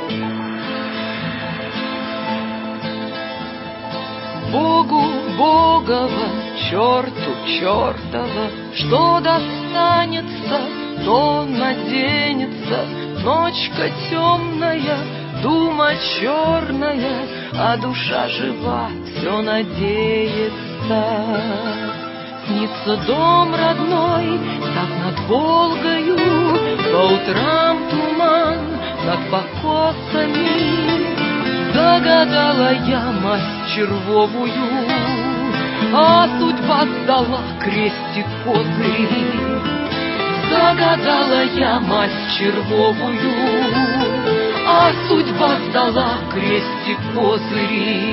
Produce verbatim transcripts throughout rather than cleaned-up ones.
Богу Богова, черту чертова, что достанется, то наденется. Ночка темная, дума черная, а душа жива, все надеется. Снится дом родной, так над Волгою, по утрам туман над покосами. Загадала я масть червовую, а судьба сдала крестик козыри. Загадала я масть червовую, а судьба сдала крестик козыри.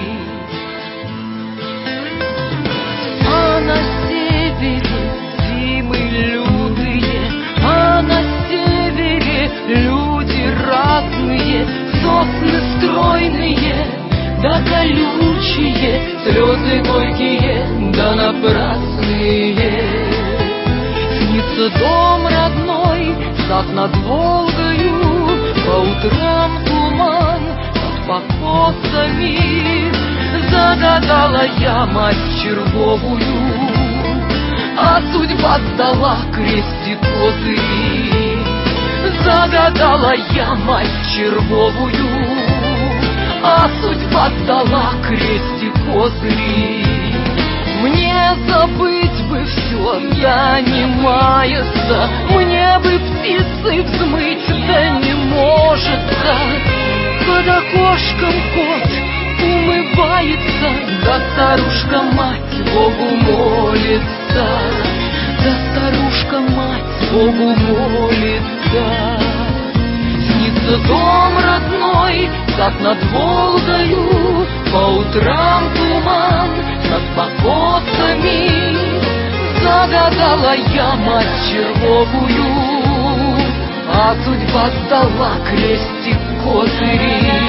А на севере зимы лютые, а на севере люди разные, сосны стройные, да колючие, слезы горькие, да напрасные. Снится дом родной, сад над Волгою, по утрам туман над покосами. Загадала я масть червовую, а судьба сдала крестик козыри. Загадала я масть червовую, а судьба сдала крестик козыри. Мне забыть бы все, да не мается, мне бы птицы взмыть, да не может. Под окошком кот умывается, да старушка-мать Богу молится, да старушка-мать Богу молится. Снится дом родной, сад над Волгою, по утрам туман над покосами. Загадала я масть червовую, а судьба сдала крестик козыри.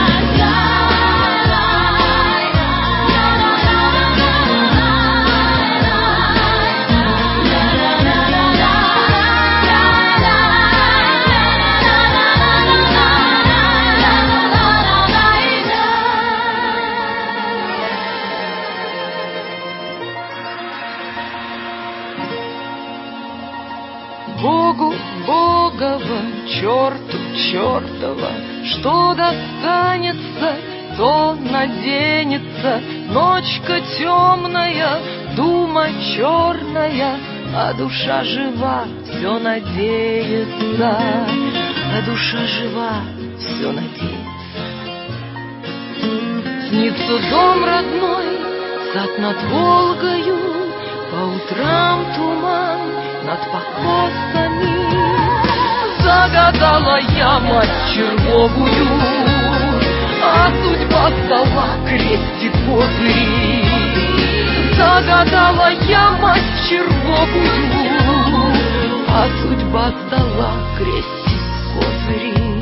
Богу Богова, черту чертова, что достанется, то наденется. Ночка темная, дума черная, а душа жива, все надеется. А душа жива, все надеется. Снится дом родной, сад над Волгою, по утрам туман над покосами. Загадала я масть червовую, а судьба сдала крестик козыри. Загадала я масть червовую, а судьба сдала крестик козыри.